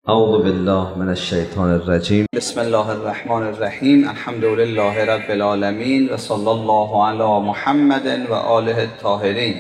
اعوذ بالله من الشیطان الرجیم. بسم الله الرحمن الرحیم. الحمد لله رب العالمین و صلی الله علی محمد و آله الطاهرین.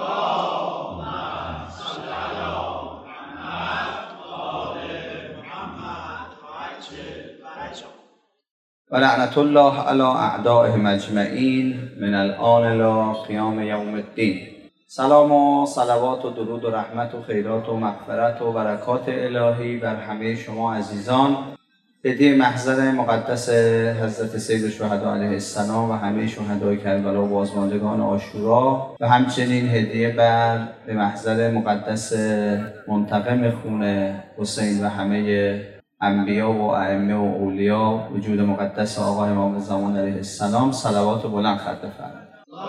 و لعنت الله علی اعدائهم اجمعین من الآن الی قیام یوم الدین. سلام و صلوات و درود و رحمت و خیرات و مغفرت و برکات الهی بر همه شما عزیزان، هدیه محضر مقدس حضرت سید الشهدا علیه السلام و همه شهدای کربلا و بازماندگان عاشورا و همچنین هدیه به محضر مقدس منتقم خون حسین و همه انبیا و ائمه و اولیا وجود مقدس آقا امام زمان علیه السلام صلوات و بلند خط بفرمایید.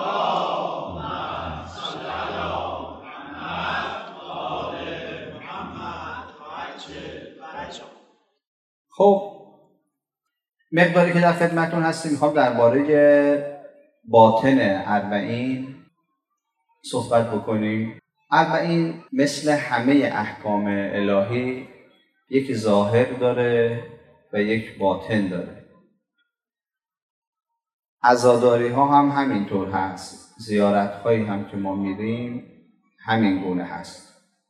خب مقداری که در خدمتون هستیم میخوام درباره باطن اربعین صحبت بکنیم. اربعین مثل همه احکام الهی یک ظاهر داره و یک باطن داره. عزاداری ها هم همینطور هست، زیارت هایی هم که ما میریم همین گونه هست.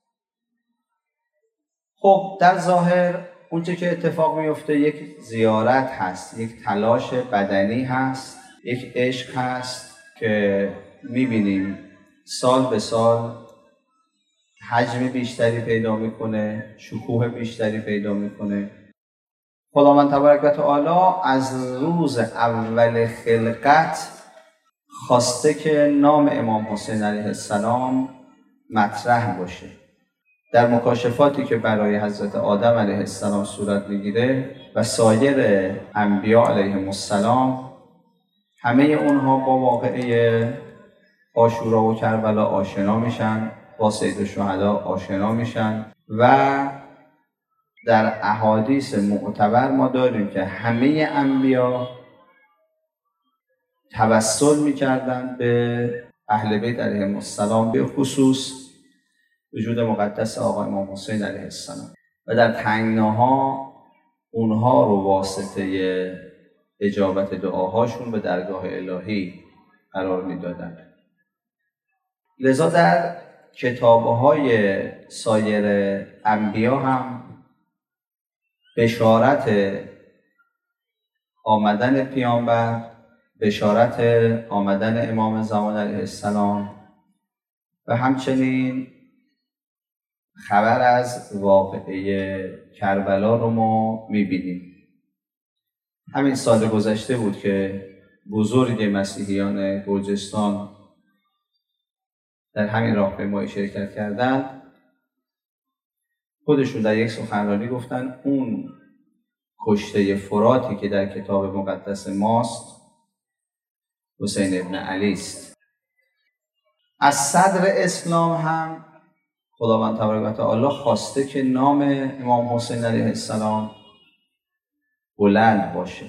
خب در ظاهر اونچه که اتفاق میفته یک زیارت هست، یک تلاش بدنی هست، یک عشق هست که میبینیم سال به سال حجم بیشتری پیدا میکنه، شکوه بیشتری پیدا میکنه. خداوند تبارک و تعالی از روز اول خلقت خواسته که نام امام حسین علیه السلام مطرح باشه. در مکاشفاتی که برای حضرت آدم علیه السلام صورت میگیره و سایر انبیا علیهم السلام، همه اونها با واقعه عاشورا و کربلا آشنا میشن، با سید الشهدا آشنا میشن و در احادیث معتبر ما داریم که همه انبیا توسل میکردن به اهل بیت علیهم السلام، به خصوص وجود مقدس آقا امام حسین علیه السلام، و در تنگناها اونها رو واسطه اجابت دعاهاشون به درگاه الهی قرار میدادن. لذا در کتابهای سایر انبیا هم بشارت آمدن پیامبر، بشارت آمدن امام زمان علیه السلام و همچنین خبر از واقعه کربلا رو ما میبینیم. همین سال گذشته بود که بزرگ مسیحیان گرجستان در همین راهپیمایی شرکت کردند. خودشون در یک سخنرانی گفتن اون کشته فراتی که در کتاب مقدس ماست حسین ابن علی است. از صدر اسلام هم خداوند تبارک و تعالی خواسته که نام امام حسین علیه السلام بلند باشه.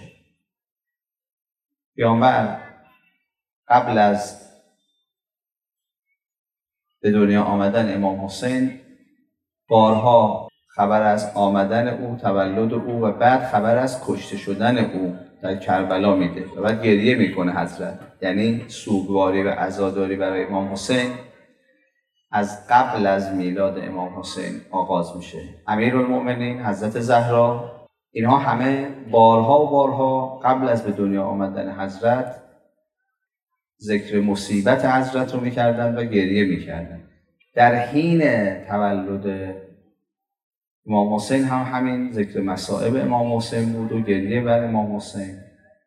پیامبر قبل از به دنیا آمدن امام حسین بارها خبر از آمدن او، تولد او و بعد خبر از کشته شدن او در کربلا میده و بعد گریه میکنه حضرت. یعنی سوگواری و عزاداری برای امام حسین از قبل از میلاد امام حسین آغاز میشه. امیرالمؤمنین حضرت زهرا، اینها همه بارها و بارها قبل از به دنیا آمدن حضرت ذکر مصیبت حضرت رو میکردن و گریه میکردن. در حین تولد امام حسین هم همین ذکر مصائب امام حسین بود و گریه بر امام حسین.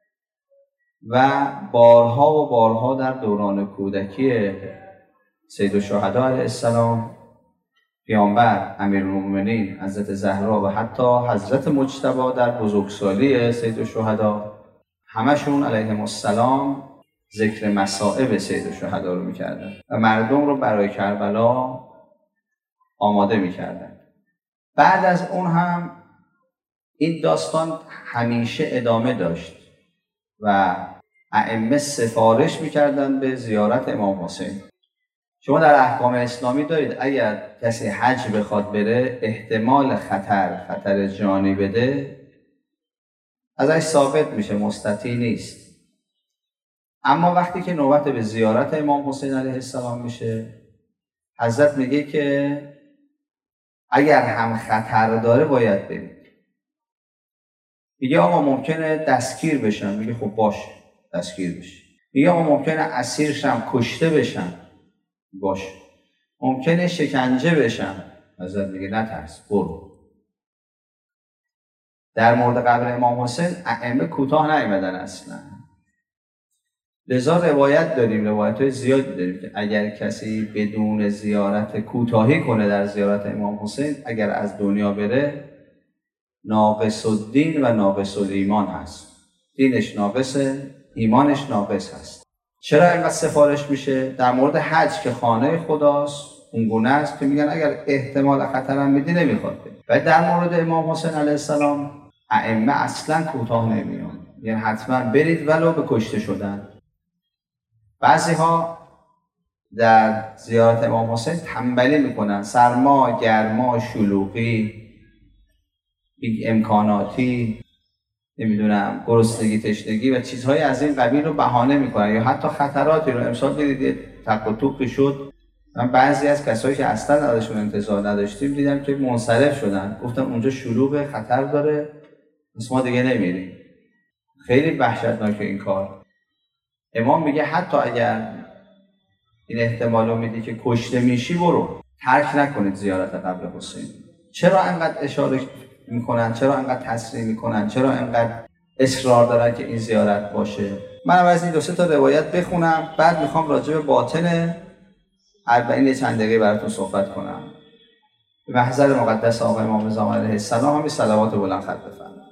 و بارها و بارها در دوران کودکی سید الشهدا علیه السلام، پیامبر، امیرالمؤمنین حضرت زهرا و حتی حضرت مجتبی در بزرگسالی سید الشهدا، همشون علیهم السلام ذکر مصائب سید الشهدا رو میکردن و مردم رو برای کربلا آماده میکردن. بعد از اون هم این داستان همیشه ادامه داشت و ائمه سفارش میکردن به زیارت امام حسین. شما در احکام اسلامی دارید اگر کسی حج بخواد بره احتمال خطر جانی بده ازش ثابت میشه، مستطیع نیست. اما وقتی که نوبت به زیارت امام حسین علیه السلام میشه، حضرت میگه که اگر هم خطر داره باید برید. میگه آقا ممکنه دستگیر بشن، میگه خب باشه دستگیر بشه. میگه آقا ممکنه اسیر شم، کشته بشن، باشه. ممکنه شکنجه بشن، حضرت میگه نترس برو. در مورد قبر امام حسین ائمه کوتاه نیامدن اصلا. لذا روایت داریم، روایت‌های زیادی داریم که اگر کسی بدون زیارت کوتاهی کنه در زیارت امام حسین، اگر از دنیا بره ناقص الدین و ناقص الایمان هست. دینش ناقصه، ایمانش ناقص هست. چرا اینقدر سفارش میشه؟ در مورد حج که خانه خداست اونگونه است که میگن اگر احتمال خطرم میدی نمیخواد بری. و در مورد امام حسین علیه السلام ائمه اصلا کوتاه نمیان، یعنی حتما برید ولو به کشته شدن. بعضی ها در زیارت امام حسین تنبلی میکنن، سرما، گرما، شلوغی، امکاناتی، نمیدونم گرسنگی، تشنگی و چیزهای از این قبیل رو بهانه میکنن یا حتی خطراتی رو. امسال دیدید تق و توقی شد، من بعضی از کسایی که اصلا ازشون انتظار نداشتیم دیدم که منصرف شدن، گفتن اونجا شلوغ، خطر داره، پس ما دیگه نمیریم. خیلی وحشتناکه این کار. امام میگه حتی اگر این احتمال رو میدی که کشته میشی برو، ترک نکنید زیارت قبر حسین. چرا انقدر اشاره میکنن؟ چرا انقدر تصریح میکنن؟ چرا انقدر اصرار دارن که این زیارت باشه؟ من از این 2-3 تا روایت بخونم، بعد میخوام راجع به باطن 40 چند دقیقه براتون صحبت کنم. به محضر مقدس آقا امام زمان علیه السلام همین صلوات بلند خط بفرمایید.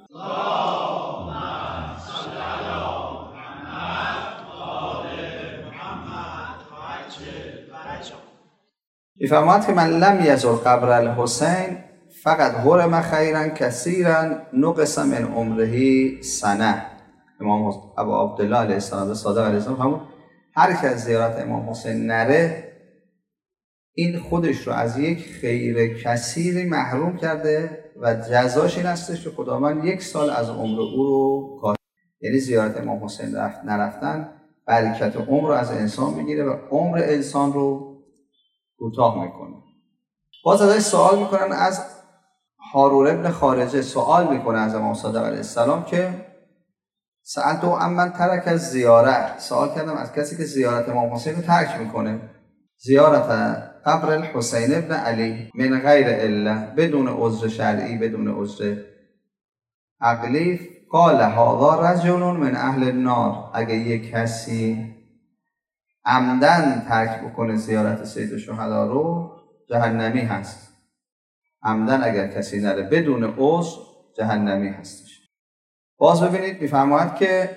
میفرماید که من لم یزر قبر الحسین فقط حرم خیرا کثیرا نقص من عمره سنه. امام ابو عبدالله علیه السلام صادق علیه السلام همون هر کی از زیارت امام حسین نره این خودش رو از یک خیر کثیری محروم کرده و جزاش این هستش که خداوند 1 سال از عمر او رو کاهید. یعنی زیارت امام حسین نرفتن برکت عمر رو از انسان میگیره و عمر انسان رو کوتاه میکنه. باز ازش سوال میکنن، از هارون ابن خارجه سوال میکنه از امام صادق علیه السلام که سألت عمن ترک از زیارت، سوال کردم از کسی که زیارت امام حسین رو ترک میکنه، زیارت قبر الحسین ابن علی من غیر الا، بدون عذر شرعی، بدون عذر عقلی. قال هذا رجل من اهل النار، اگه یک کسی عمدن ترک بکنه زیارت سید الشهدا رو جهنمی هست. عمدن اگر کسی نره بدون عذر جهنمی هستش. باز ببینید میفرماید که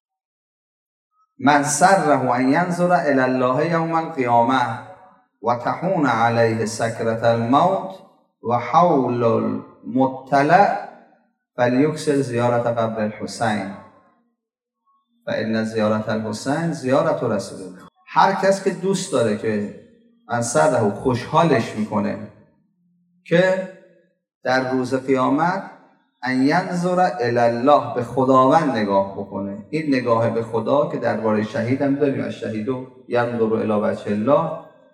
من سره ان ینظر الی الله یوم القیامه و تحون علیه سکرة الموت و حول المطلع فلیکثر زیارت قبر الحسین فان زیارت الحسین زیارت رسول الله. هر کس که دوست داره که من سره خوشحالش میکنه که در روز قیامت ان ینظر الی الله، به خداوند نگاه بکنه. این نگاه به خدا که درباره شهید هم داریم، از شهیدو ینظر الی وجه الله،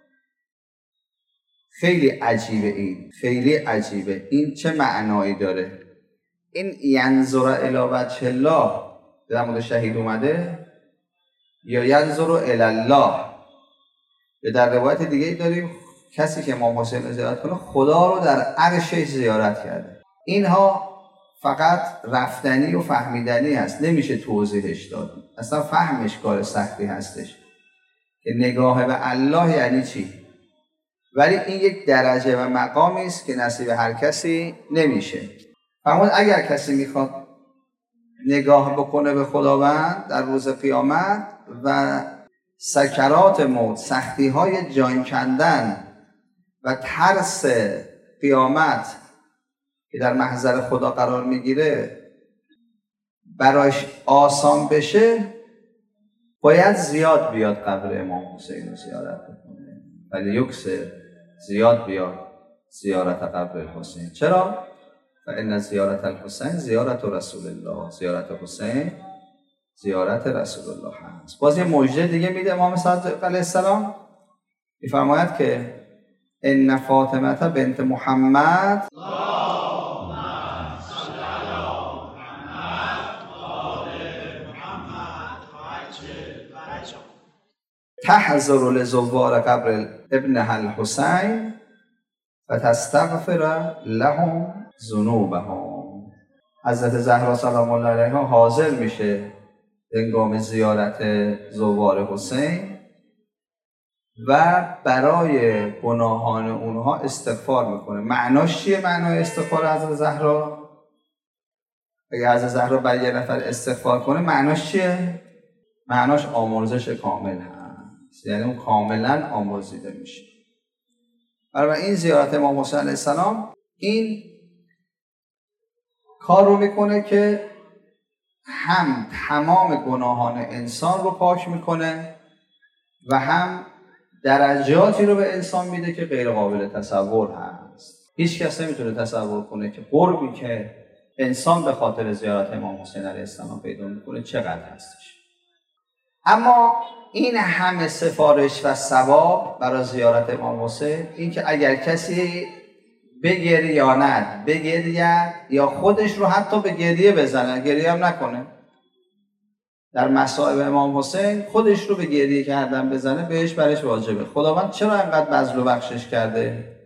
خیلی عجیبه. این خیلی عجیبه. این چه معنایی داره؟ این ینظر الی وجه الله در مورد شهید اومده یا ینظر الی الله؟ یا در روایت دیگه داریم کسی که امام حسین رو زیارت کنه خدا رو در عرشش زیارت کرده. اینها فقط رفتنی و فهمیدنی هست، نمیشه توضیحش داد. اصلا فهمش کار سختی هستش که نگاه به الله یعنی چی. ولی این یک درجه و مقامی است که نصیب هر کسی نمیشه. فرمود اگر کسی میخواد نگاه بکنه به خداوند در روز قیامت و سکرات موت، سختی های جان کندن و ترس قیامت که در محضر خدا قرار میگیره برایش آسان بشه، باید زیاد بیاد قبر امام حسین رو زیارت بکنه. ولی یکسر زیاد بیاد زیارت قبر الحسین. چرا؟ فان زیارت الحسین زیارت رسول الله. زیارت حسین زیارت رسول الله هست. باز یه مژده دیگه میده امام صادق علیه السلام، میفرماید که ان فاطمه بنت محمد تحضر لزوار قبر ابنها الحسین فتستغفر لهم ذنوبهم. حضرت زهرا سلام الله علیها حاضر میشه هنگام زیارت زوار حسین و برای گناهان اونها استغفار میکنه. معناش چیه؟ معنای استغفار حضرت زهرا؟ اگه حضرت زهرا برای یه نفر استغفار کنه معناش چیه؟ معناش آمرزش کامل هست، یعنی اون کاملا آمرزیده میشه. برای این زیارت امام حسین علیه السلام این کار رو میکنه که هم تمام گناهان انسان رو پاک میکنه و هم درجاتی رو به انسان میده که غیر قابل تصور هست. هیچ کس نمیتونه تصور کنه که قربی که انسان به خاطر زیارت امام حسین علیه السلام پیدا میکنه چقدر هستش. اما این همه سفارش و ثواب برای زیارت امام حسین، این که اگر کسی بگریاند، بگرید یا خودش رو حتی به گریه بزنه، گریه هم نکنه، در مصائب امام حسین خودش رو به گریه کردن بزنه بهش برش واجبه. خداوند چرا اینقدر بذل و بخشش کرده؟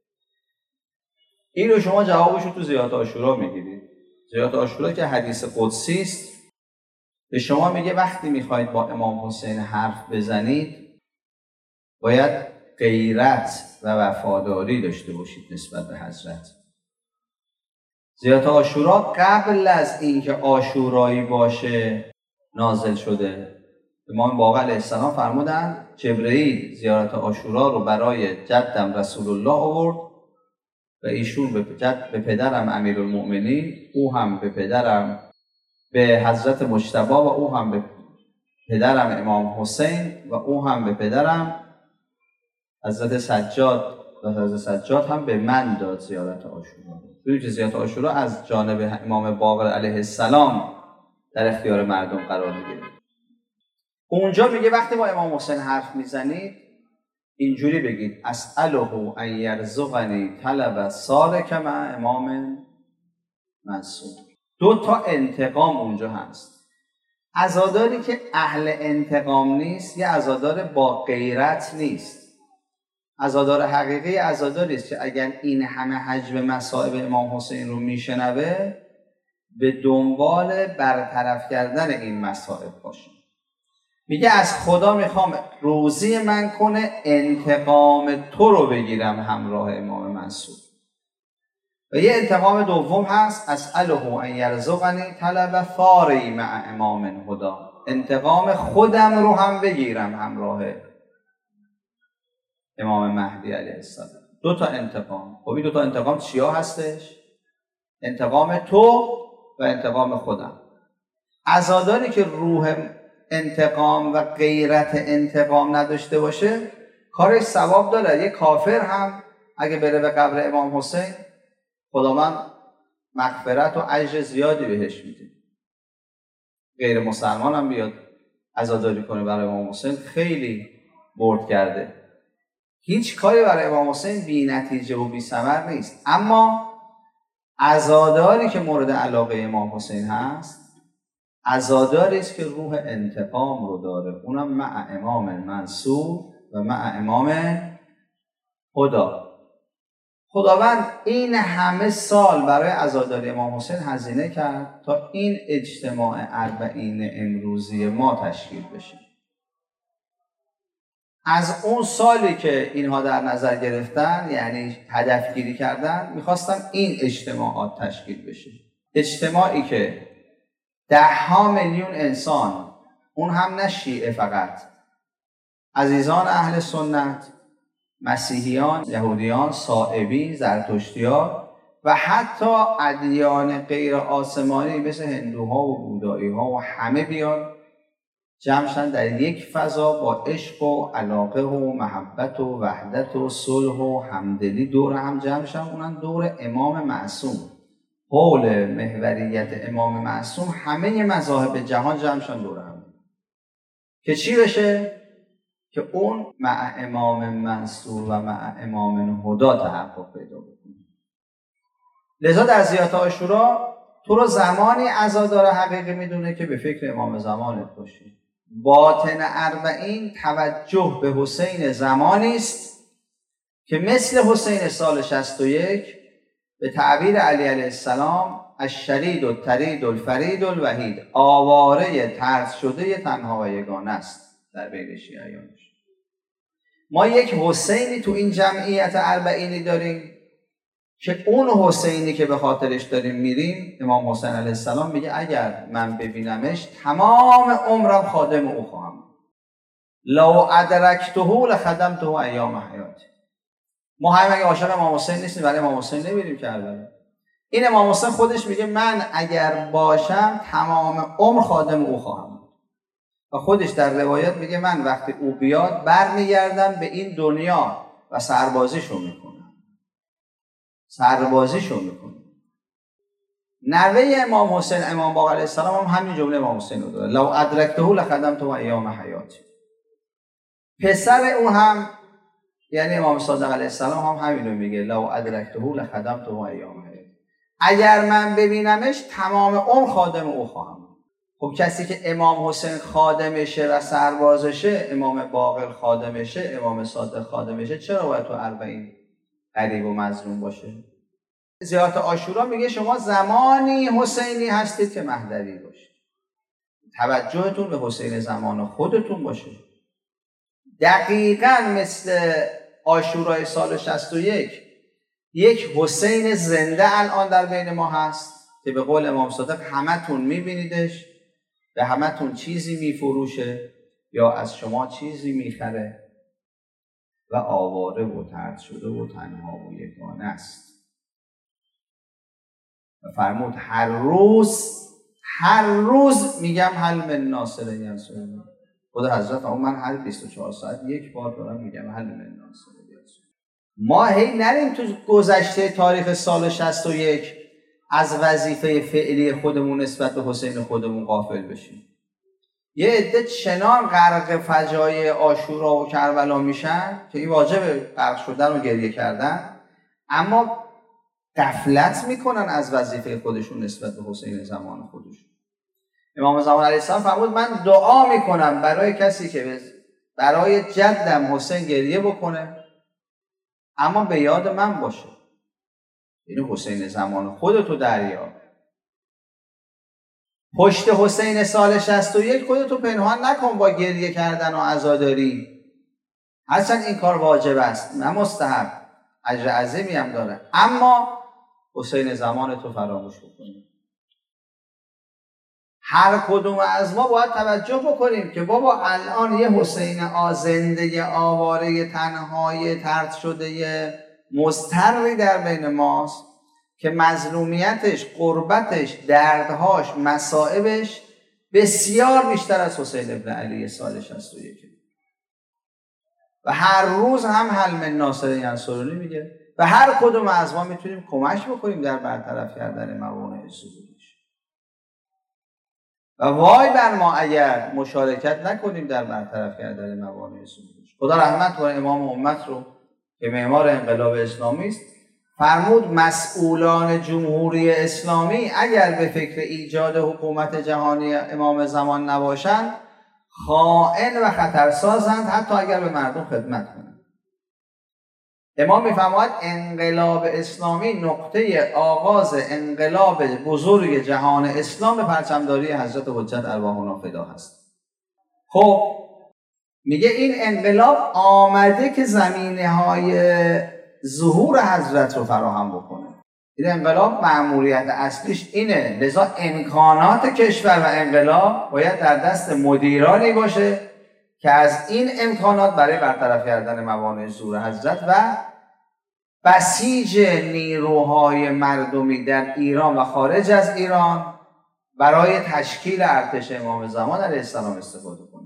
این رو شما جوابش رو تو زیارت عاشورا میگیرید. زیارت عاشورا که حدیث قدسی است، به شما میگه وقتی میخواید با امام حسین حرف بزنید باید غیرت و وفاداری داشته باشید نسبت به حضرت. زیارت عاشورا قبل از اینکه عاشورایی باشه نازل شده. امام باقر علیه السلام فرمودن جبرئیل زیارت عاشورا رو برای جدم رسول الله آورد و ایشون به پدرم امیرالمؤمنین، او هم به پدرم به حضرت مجتبی و او هم به پدرم امام حسین و او هم به پدرم حضرت سجاد و حضرت سجاد هم به من داد زیارت عاشورا. توی که زیارت عاشورا از جانب امام باقر علیه السلام در اختیار مردم قرار میگیره. اونجا میگه وقتی با امام حسین حرف میزنید اینجوری بگید اسأله ان یرزقنی طلب صادق مع امام منصور. دو تا انتقام اونجا هست. عزاداری که اهل انتقام نیست یه عزادار با غیرت نیست. عزادار حقیقی عزاداری است که اگر این همه حجم مصائب امام حسین رو میشنوه به دنبال برطرف کردن این مصائب باشه. میگه از خدا میخوام روزی من کنه انتقام تو رو بگیرم همراه امام منصور. و یه انتقام دوم هست اسأله ان یرزقنی طلب ثاری مع امام هدی. انتقام خودم رو هم بگیرم همراه امام مهدی علیه السلام. دو تا انتقام. خب این دو تا انتقام چیا هستش؟ انتقام تو و انتقام خودم. عزاداری که روح انتقام و غیرت انتقام نداشته باشه کارش ثواب داره. یه کافر هم اگه بره به قبر امام حسین خداوند مغفرت و اجر زیادی بهش میده. غیر مسلمان هم بیاد عزاداری کنه برای امام حسین خیلی برد کرده. هیچ کاری برای امام حسین بی نتیجه و بی ثمر نیست. اما عزاداری که مورد علاقه امام حسین هست عزاداری است که روح انتقام رو داره، اونم مع امام منصور و مع امام هدی. خداوند این همه سال برای عزاداری امام حسین هزینه کرد تا این اجتماع اربعین امروزی ما تشکیل بشه. از اون سالی که اینها در نظر گرفتن، یعنی هدف گیری کردن، میخواستن این اجتماعات تشکیل بشه. اجتماعی که 10 میلیون انسان، اون هم نه شیعه فقط، عزیزان اهل سنت، مسیحیان، یهودیان، صائبین، زرتشتیان و حتی ادیان غیر آسمانی مثل هندوها و بودایی‌ها و همه بیان جمع شدن در یک فضا با عشق و علاقه و محبت و وحدت و صلح و همدلی دور هم جمع شدن، اونم دور امام معصوم. حول محوریت امام معصوم همه مذاهب جهان جمع شدن دور هم، که چی بشه؟ که اون مع امام منصور و مع امام هدی تحقق پیدا بکنه. لذا در زیارت عاشورا تو رو زمانی عزادار حقیقی میدونه که به فکر امام زمانت باشی. باطن اربعین توجه به حسین زمانی است که مثل حسین سال 61 به تعبیر علی علیه السلام الشرید الطرید الفرید الوحید، آواره طرد شده تنها و یگانه است در بین شیعیانش. ما یک حسینی تو این جمعیت اربعینی داریم که اون حسینی که به خاطرش داریم میریم، امام حسین علیه السلام میگه اگر من ببینمش تمام عمرم خادم او خواهم. لو ادرکته لخدمته ایام حیاتی. ما هم اگه عاشق امام حسین نیستیم ولی امام حسین نمیریم کربلا. این امام حسین خودش میگه من اگر باشم تمام عمر خادم او خواهم. و خودش در روایت میگه من وقتی او بیاد برمیگردم به این دنیا و سربازیشو میکنم. نوه امام حسین امام باقر علیه السلام هم همین جمله امام حسین رو داره، لو ادرکته لخدمته ایام حیاتی. پسر اون هم یعنی امام صادق علیه السلام هم همین رو میگه، لو ادرکته لخدمته ایام حیاتی. اگر من ببینمش تمام عمر خادم او خواهم. خب کسی که امام حسین خادمشه و سربازشه، امام باقر خادمشه، امام صادق خادمشه، چرا باید تو اربعین غریب و مظلوم باشه؟ زیارت عاشورا میگه شما زمانی حسینی هستید که مهدوی باشید. توجهتون به حسین زمان خودتون باشه. دقیقاً مثل عاشورای سال 61 یک حسین زنده الان در بین ما هست که به قول امام صادق همتون میبینیدش، به همتون چیزی میفروشه یا از شما چیزی میخره و آواره و طرد شده و تنها و یگانه است. و فرمود هر روز میگم هل من ناصر ینصرنی. خدا حضرت من هر 24 ساعت یک بار دارم میگم هل من ناصر ینصرنی. ما هی نریم تو گذشته تاریخ سال 61 از وظیفه فعلی خودمون نسبت به حسین خودمون غافل بشیم. یه عده چنان غرق فجایع عاشورا و کربلا میشن که این واجب غرق شدن و گریه کردن، اما غفلت میکنن از وظیفه خودشون نسبت به حسین زمان خودشون. امام زمان علیه السلام فرمود من دعا میکنم برای کسی که برای جدم حسین گریه بکنه اما به یاد من باشه. یعنی حسین زمان خودتو دریا. پشت حسین سال 61 خودتو پنهان نکن با گریه کردن و عزاداری. هرچند این کار واجب است نه مستحب، اجر عظیمی هم داره، اما حسین زمان تو فراموش بکنیم. هر کدوم از ما باید توجه بکنیم که بابا الان یه حسین زنده آواره تنهای طرد شده مضطری در بین ماست که مظلومیتش، غربتش، دردهاش، مصائبش بسیار بیشتر از حسین ابن علی سال 61 و هر روز هم هل من ناصر ینصرنی میگه و هر کدوم از ما میتونیم کمک بکنیم در برطرف کردن موانع ظهورش. و وای بر ما اگر مشارکت نکنیم در برطرف کردن موانع ظهورش. خدا رحمت کنه امام امت رو که معمار انقلاب اسلامی است. فرمود مسئولان جمهوری اسلامی اگر به فکر ایجاد حکومت جهانی امام زمان نباشند خائن و خطرسازند، حتی اگر به مردم خدمت کنند. امام میفرماید انقلاب اسلامی نقطه آغاز انقلاب بزرگ جهان اسلام به پرچمداری حضرت حجت ارواحنا فدا هست. خب میگه این انقلاب آمده که زمینه‌های ظهور حضرت رو فراهم بکنه. این انقلاب مأموریت اصلیش اینه، لذا امکانات کشور و انقلاب باید در دست مدیرانی باشه که از این امکانات برای برطرف کردن موانع ظهور حضرت و بسیج نیروهای مردمی در ایران و خارج از ایران برای تشکیل ارتش امام زمان علیه السلام استفاده کنه.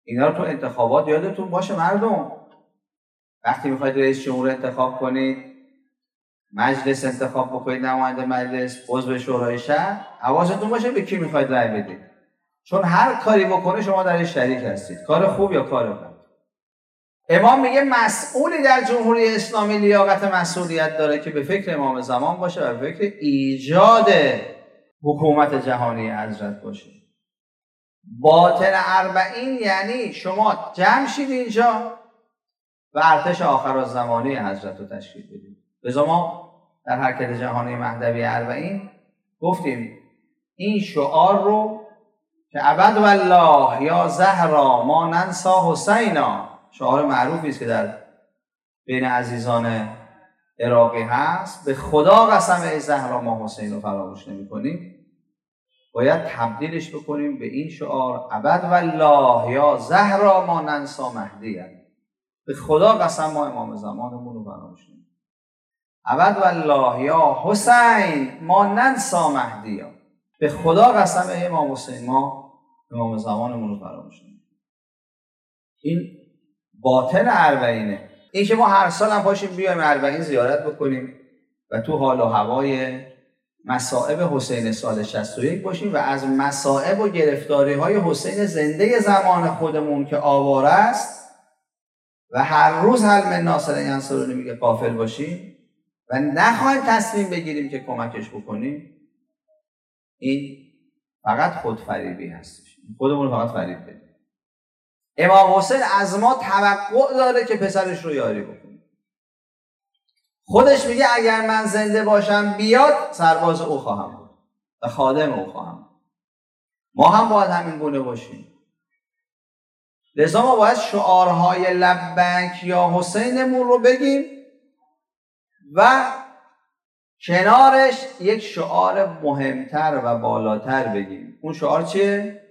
اینا رو تو انتخابات یادتون باشه مردم. وقتی میخواید رئیس جمهور انتخاب کنید، مجلس انتخاب بکنید، نماینده مجلس، عضو شورای شهر، حواستون باشه به کی میخواید رأی بدید. چون هر کاری بکنه شما درش شریک هستید، کار خوب یا کار بد. امام میگه مسئولی در جمهوری اسلامی لیاقت مسئولیت داره که به فکر امام زمان باشه و به فکر ایجاد حکومت جهانی حضرت باشه. باطن اربعین یعنی شما جمع شید اینجا و ارتش آخرالزمانی حضرت رو تشکیل بدید. لذا ما در حرکت جهانی مهدوی اربعین گفتیم این شعار رو که ابد والله یا زهرا ما ننسا حسینا، شعار معروفی است که در بین عزیزان عراقی هست، به خدا قسم ای زهرا ما حسین رو فراموش نمی‌کنیم، باید تبدیلش بکنیم به این شعار ابد والله یا زهرا ما ننسا مهدی‌ا، به خدا قسم ما امام زمانمون رو فراموش نمی‌کنیم. ابد والله یا حسین ما ننسا مهدی‌ا، به خدا قسم ای امام حسین ما امام زمانمون رو فراموش نمی‌کنیم. این باطن اربعینه. این که ما هر سال هم پاشیم بیایم اربعین زیارت بکنیم و تو حال و هوای مصائب حسین سال 61 باشیم و از مصائب و گرفتاری های حسین زنده زمان خودمون که آواره است و هر روز حل من ناصر ینصرونی میگه غافل باشیم و نخواهیم تصمیم بگیریم که کمکش بکنیم، این فقط خودفریبی هستش. خودمون فقط فریب بدیم. امام حسین از ما توقع داره که پسرش رو یاری بکنه. خودش میگه اگر من زنده باشم بیاد سرباز او خواهم بود و خادم او خواهم بود. ما هم باید همین گونه باشیم. لذا ما باید شعارهای لبیک یا حسینمون رو بگیم و کنارش یک شعار مهمتر و بالاتر بگیم. اون شعار چیه؟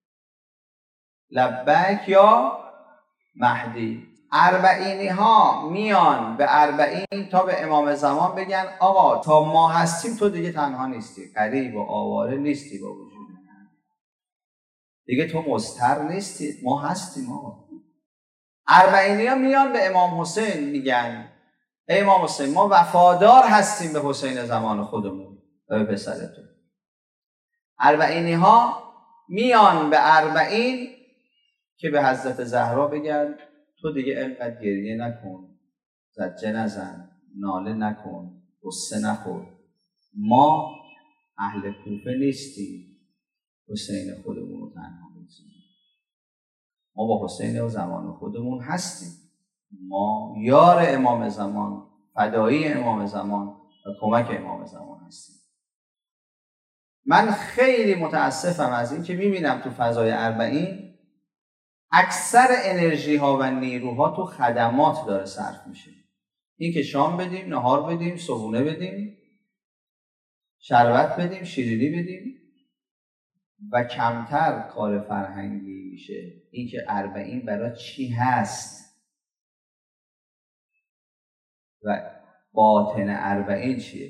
لبیک یا مهدی. اربعینی ها میان به اربعین تا به امام زمان بگن آقا تا ما هستیم تو دیگه تنها نیستی، غریب و آواره نیستی، با وجود دیگه تو مضطر نیستی، ما هستیم آقا. اربعینی ها میان به امام حسین میگن ای امام حسین ما وفادار هستیم به حسین زمان خودمون و به پسر تو. اربعینی ها میان به اربعین که به حضرت زهرا بگن تو دیگه اینقدر گریه نکن، زجه نزن، ناله نکن، غصه نخور، ما اهل کوفه نیستیم حسین خودمون رو تنها بگذاریم، ما با حسین زمان خودمون هستیم، ما یار امام زمان، فدایی امام زمان و کمک امام زمان هستیم. من خیلی متاسفم از این که میبینم تو فضای اربعین اکثر انرژی ها و نیروها تو خدمات داره صرف میشه. این که شام بدیم، نهار بدیم، صبحونه بدیم، شربت بدیم، شیرینی بدیم و کمتر کار فرهنگی میشه. این که اربعین برای چی هست و باطن اربعین چیه.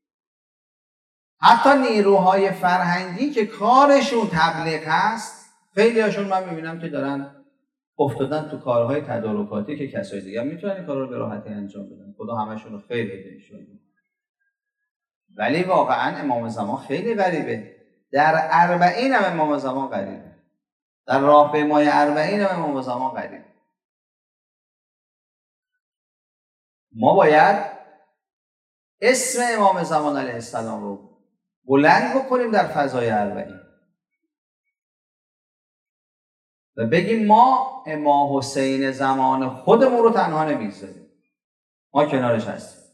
حتی نیروهای فرهنگی که کارشون تبلیغ هست، خیلی هاشون من میبینم که دارن افتادن تو کارهای تدارکاتی که کسای دیگه میتونن این کار رو به راحتی انجام بدن. خدا همشون رو خیر بده انشالله. ولی واقعا امام زمان خیلی غریبه. در اربعین هم امام زمان غریبه. در راهپیمای اربعین هم امام زمان غریبه. ما باید اسم امام زمان علیه السلام رو بلند بکنیم در فضای اربعین و بگیم ما امام حسین زمان خودمون رو تنها نمیگذاریم، ما کنارش هستیم.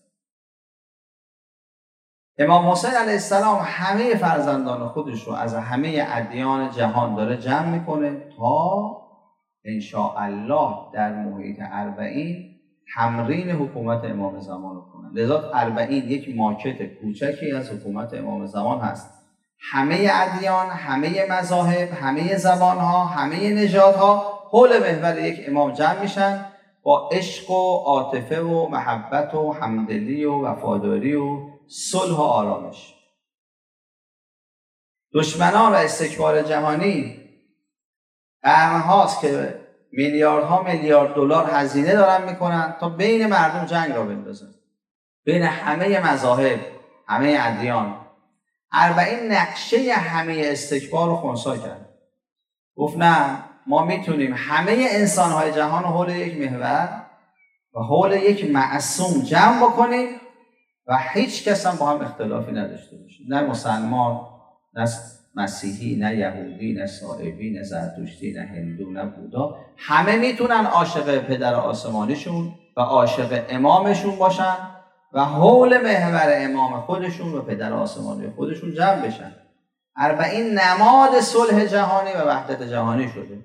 امام حسین علیه السلام همه فرزندان خودش رو از همه ادیان جهان داره جمع میکنه تا انشاءالله در محیط اربعین تمرین حکومت امام زمان رو کنن. لذا اربعین یک ماکت کوچکی از حکومت امام زمان هست. همه ادیان، همه مذاهب، همه زبانها، همه نژادها حول محور یک امام جمع میشن با عشق و عاطفه و محبت و همدلی و وفاداری و صلح و آرامش. دشمنان و استکبار جهانی قرن‌هاست که میلیاردها میلیارد دلار هزینه دارن میکنن تا بین مردم جنگ را بندازن، بین همه مذاهب، همه ادیان. 40 نقشه همه استکبار رو خنثی کرد. گفت نه، ما میتونیم همه انسان‌های جهان رو حول یک محور و حول یک معصوم جمع بکنیم و هیچ کس هم با هم اختلافی نداشته باشه، نه مسلمان، نه مسیحی، نه یهودی، نه سائبی، نه زرتشتی، نه هندو، نه بودا. همه میتونن عاشق پدر آسمانیشون و عاشق امامشون باشن و حول محور امام خودشون و پدر آسمانی خودشون جمع بشن. 40 نماد صلح جهانی و وحدت جهانی شده.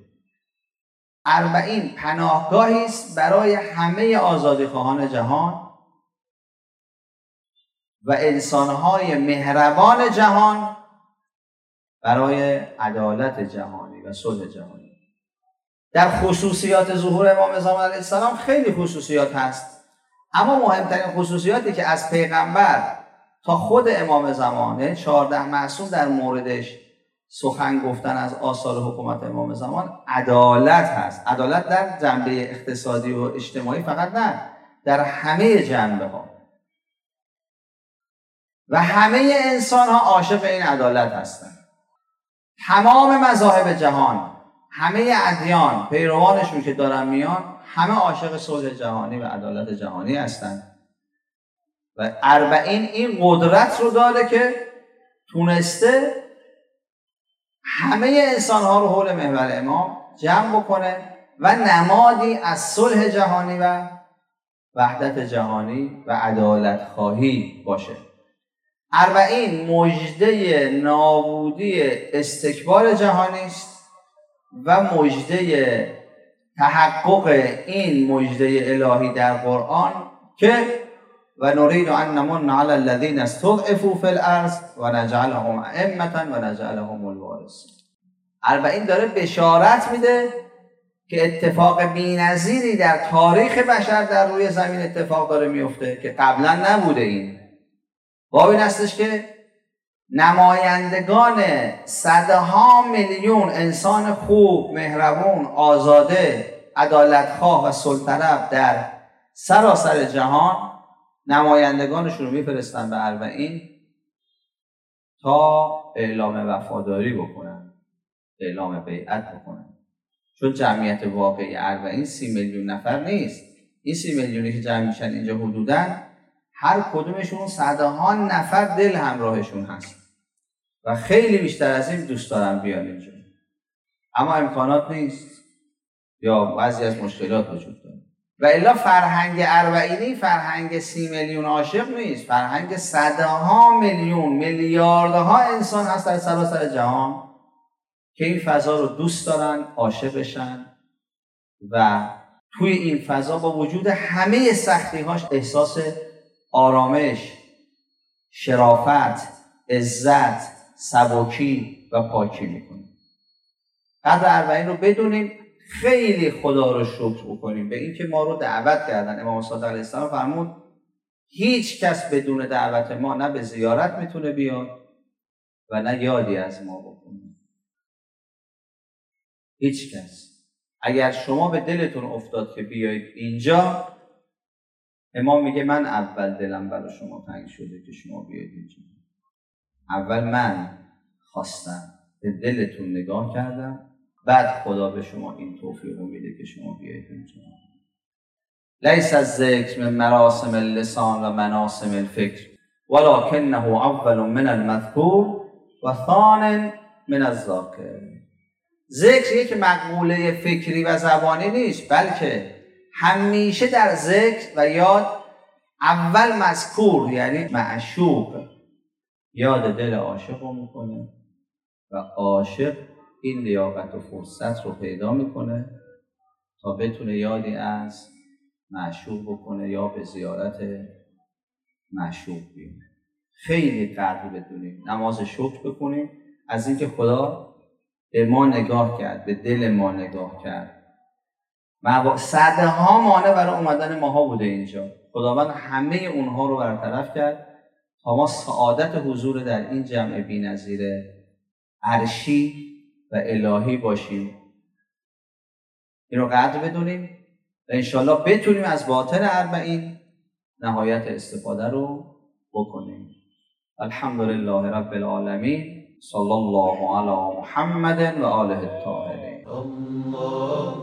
40 پناهگاهی است برای همه آزادیخواهان جهان و انسان‌های مهربان جهان برای عدالت جهانی و صلح جهانی. در خصوصیات ظهور امام زمان علیه السلام خیلی خصوصیات هست، اما مهمترین خصوصیاتی که از پیغمبر تا خود امام زمان 14 معصوم در موردش سخن گفتن از آثار حکومت امام زمان عدالت هست. عدالت در جنبه اقتصادی و اجتماعی فقط نه، در همه جنبه ها و همه انسان ها عاشق این عدالت هستند. تمام مذاهب جهان، همه ادیان، پیروانشون که دارن میان، همه عاشق صلح جهانی و عدالت جهانی هستند و 40 این قدرت رو داره که تونسته همه انسان‌ها رو حول محور امام جمع بکنه و نمادی از صلح جهانی و وحدت جهانی و عدالت خواهی باشه. 40 مژده نابودی استکبار جهانی است و مژده تحقق این مژده الهی در قرآن که و نريد ان نمن على الذين استضعفوا في الارض و نجعلهم ائمة و نجعلهم الوارثین. 40 داره بشارت میده که اتفاق بی‌نظیری در تاریخ بشر در روی زمین اتفاق داره میفته که قبلا نبوده. این باب این هستش که نمایندگان صدها میلیون انسان خوب، مهربون، آزاده، عدالتخواه و صلح در سراسر جهان نمایندگانشون رو میفرستن به 40 تا اعلام وفاداری بکنن، اعلام بیعت بکنن. چون جمعیت واقعی 40 30 میلیون نفر نیست. این 30 میلیونی که جمع میشن اینجا حدوداً هر کدومشون صدها نفر دل همراهشون هست و خیلی بیشتر از این دوست دارن بیان اینجا، اما امکانات نیست یا بعضی از مشکلات وجود داره. و الا فرهنگ 40 فرهنگ 30 میلیون عاشق نیست، فرهنگ صدها میلیون، میلیاردها انسان هست در سراسر جهان که این فضا رو دوست دارن، عاشقشن و توی این فضا با وجود همه سختی‌هاش احساس آرامش، شرافت، عزت، سبکی و پاکی میکنه. قدر 40 رو بدونیم، خیلی خدا رو شکر بکنیم به این که ما رو دعوت کردن. امام صادق علیه السلام فرمود هیچ کس بدون دعوت ما نه به زیارت میتونه بیاد و نه یادی از ما بکنه. هیچ کس. اگر شما به دلتون افتاد که بیایید اینجا، امام میگه من اول دلم برای شما تنگ شده که شما بیایید اینجا. اول من خواستم، به دلتون نگاه کردم، بعد خدا به شما این توفیق رو میده که شما بیایید اینجا. لیس الذکر من مراسم اللسان و مناسم الفکر ولکنه اول من المذکور و ثان من الذاکر. ذکر یک مقوله فکری و زبانی نیست، بلکه همیشه در ذکر و یاد اول مذکور یعنی معشوق یاد دل عاشق رو میکنه و عاشق این لیاقت و فرصت رو پیدا میکنه تا بتونه یادی از معشوق بکنه یا به زیارت معشوق بیاد. خیلی قدر بدونیم، نماز شکر بکنیم از اینکه خدا به ما نگاه کرد، به دل ما نگاه کرد. صدها مانع برای اومدن ماها بوده اینجا، خداوند همه اونها رو برطرف کرد تا ما سعادت حضور در این جمع بی‌نظیر عرشی و الهی باشیم این رو قدر بدونیم و انشالله بتونیم از باطن اربعین نهایت استفاده رو بکنیم. الحمدلله رب العالمین، صلی الله علی محمد و آله الطاهرین.